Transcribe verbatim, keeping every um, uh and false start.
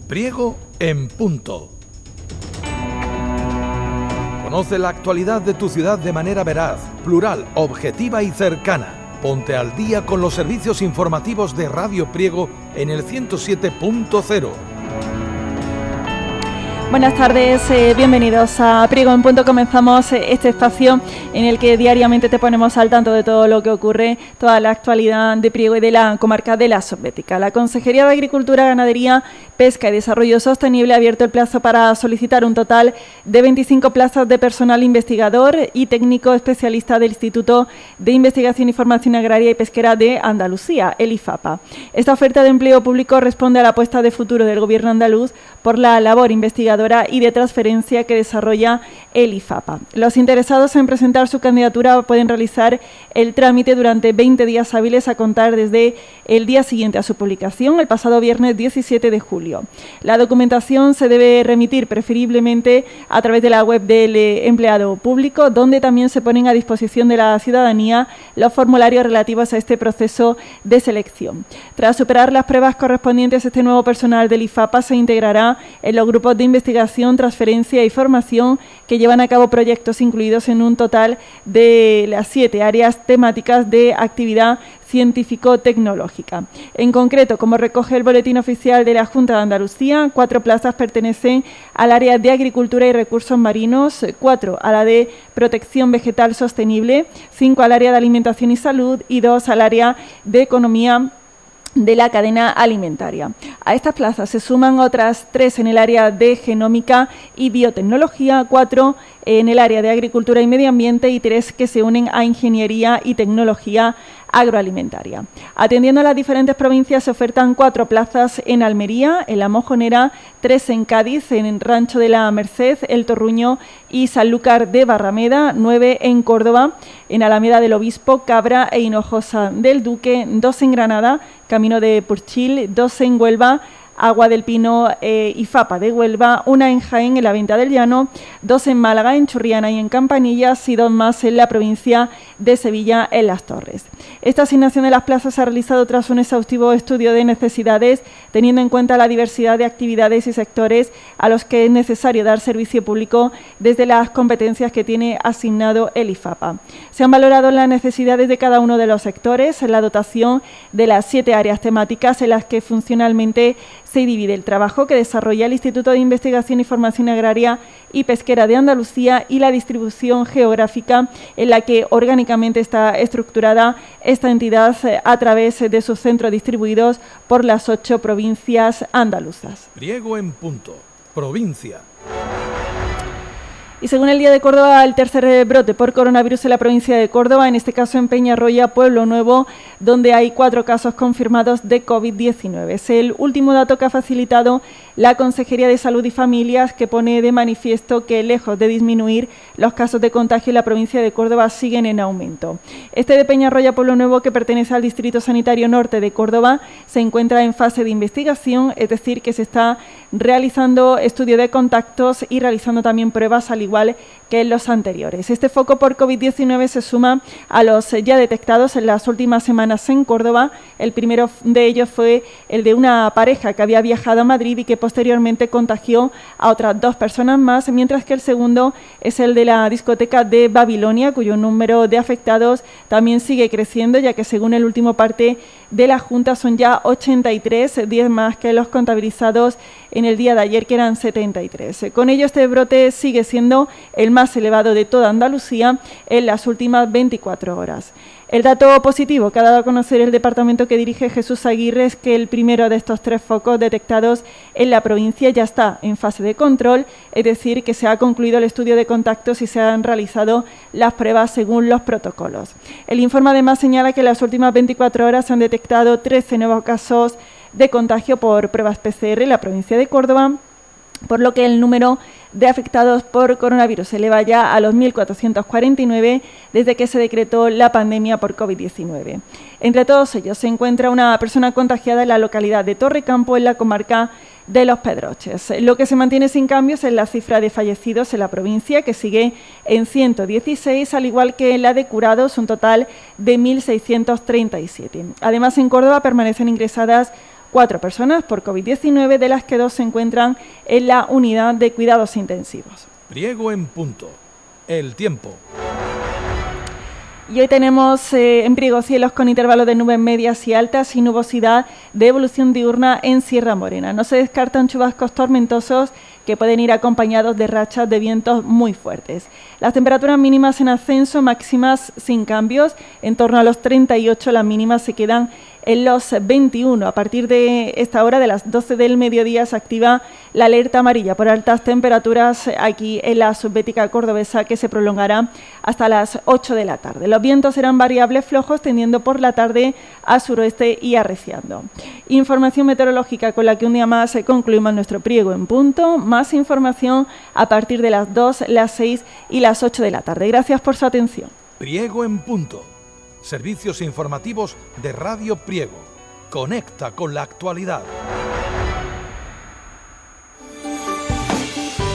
Priego en punto. Conoce la actualidad de tu ciudad de manera veraz, plural, objetiva y cercana. Ponte al día con los servicios informativos de Radio Priego en el ciento siete punto cero. Buenas tardes, eh, bienvenidos a Priego en Punto. Comenzamos eh, este espacio en el que diariamente te ponemos al tanto de todo lo que ocurre, toda la actualidad de Priego y de la comarca de la Sorbética. La Consejería de Agricultura, Ganadería, Pesca y Desarrollo Sostenible ha abierto el plazo para solicitar un total de veinticinco plazas de personal investigador y técnico especialista del Instituto de Investigación y Formación Agraria y Pesquera de Andalucía, el IFAPA. Esta oferta de empleo público responde a la apuesta de futuro del Gobierno andaluz por la labor investigadora y de transferencia que desarrolla el IFAPA. Los interesados en presentar su candidatura pueden realizar el trámite durante veinte días hábiles a contar desde el día siguiente a su publicación, el pasado viernes diecisiete de julio. La documentación se debe remitir preferiblemente a través de la web del empleado público, donde también se ponen a disposición de la ciudadanía los formularios relativos a este proceso de selección. Tras superar las pruebas correspondientes, este nuevo personal del IFAPA se integrará en los grupos de investigación investigación, transferencia y formación que llevan a cabo proyectos incluidos en un total de las siete áreas temáticas de actividad científico-tecnológica. En concreto, como recoge el boletín oficial de la Junta de Andalucía, cuatro plazas pertenecen al área de agricultura y recursos marinos, cuatro a la de protección vegetal sostenible, cinco al área de alimentación y salud y dos al área de economía de la cadena alimentaria. A estas plazas se suman otras tres en el área de genómica y biotecnología, cuatro en el área de agricultura y medio ambiente y tres que se unen a ingeniería y tecnología agroalimentaria. Atendiendo a las diferentes provincias se ofertan cuatro plazas en Almería, en La Mojonera, tres en Cádiz, en Rancho de la Merced, El Torruño y Sanlúcar de Barrameda, nueve en Córdoba, en Alameda del Obispo, Cabra e Hinojosa del Duque, dos en Granada, Camino de Purchil, dos en Huelva, Agua del Pino eh, y Fapa de Huelva, una en Jaén, en la Venta del Llano, dos en Málaga, en Churriana y en Campanillas y dos más en la provincia de Sevilla, en Las Torres. Esta asignación de las plazas se ha realizado tras un exhaustivo estudio de necesidades, teniendo en cuenta la diversidad de actividades y sectores a los que es necesario dar servicio público desde las competencias que tiene asignado el IFAPA. Se han valorado las necesidades de cada uno de los sectores, en la dotación de las siete áreas temáticas en las que funcionalmente se divide el trabajo que desarrolla el Instituto de Investigación y Formación Agraria y Pesquera de Andalucía y la distribución geográfica en la que orgánicamente está estructurada esta entidad a través de sus centros distribuidos por las ocho provincias andaluzas. Priego en punto. Provincia. Y según el Día de Córdoba, el tercer brote por coronavirus en la provincia de Córdoba, en este caso en Peñarroya, Pueblo Nuevo, donde hay cuatro casos confirmados de COVID diecinueve. Es el último dato que ha facilitado la Consejería de Salud y Familias, que pone de manifiesto que, lejos de disminuir, los casos de contagio en la provincia de Córdoba siguen en aumento. Este de Peñarroya, Pueblo Nuevo, que pertenece al Distrito Sanitario Norte de Córdoba, se encuentra en fase de investigación, es decir, que se está realizando estudio de contactos y realizando también pruebas al igual que en los anteriores. Este foco por COVID diecinueve se suma a los ya detectados en las últimas semanas en Córdoba. El primero de ellos fue el de una pareja que había viajado a Madrid y que posteriormente contagió a otras dos personas más, mientras que el segundo es el de la discoteca de Babilonia, cuyo número de afectados también sigue creciendo, ya que según el último parte de la Junta son ya ochenta y tres, diez más que los contabilizados en el día de ayer, que eran setenta y tres. Con ello, este brote sigue siendo el más elevado de toda Andalucía en las últimas veinticuatro horas. El dato positivo que ha dado a conocer el departamento que dirige Jesús Aguirre es que el primero de estos tres focos detectados en la provincia ya está en fase de control, es decir, que se ha concluido el estudio de contactos y se han realizado las pruebas según los protocolos. El informe además señala que en las últimas veinticuatro horas se han detectado trece nuevos casos de contagio por pruebas P C R en la provincia de Córdoba, por lo que el número de afectados por coronavirus se eleva ya a los mil cuatrocientos cuarenta y nueve desde que se decretó la pandemia por COVID diecinueve. Entre todos ellos se encuentra una persona contagiada en la localidad de Torrecampo, en la comarca de Los Pedroches. Lo que se mantiene sin cambios es la cifra de fallecidos en la provincia, que sigue en ciento dieciséis, al igual que la de curados, un total de mil seiscientos treinta y siete. Además, en Córdoba permanecen ingresadas cuatro personas por COVID diecinueve, de las que dos se encuentran en la unidad de cuidados intensivos. Priego en punto. El tiempo. Y hoy tenemos eh, en Priego cielos con intervalos de nubes medias y altas y nubosidad de evolución diurna en Sierra Morena. No se descartan chubascos tormentosos que pueden ir acompañados de rachas de vientos muy fuertes. Las temperaturas mínimas en ascenso, máximas sin cambios, en torno a los treinta y ocho, las mínimas se quedan en los veintiuno. A partir de esta hora, de las doce del mediodía, se activa la alerta amarilla por altas temperaturas aquí en la subbética cordobesa, que se prolongará hasta las ocho de la tarde. Los vientos serán variables flojos, tendiendo por la tarde a suroeste y arreciando. Información meteorológica con la que un día más concluimos nuestro Priego en punto. Más información a partir de las dos, las seis y las ocho de la tarde. Gracias por su atención. Priego en punto. Servicios informativos de Radio Priego. Conecta con la actualidad.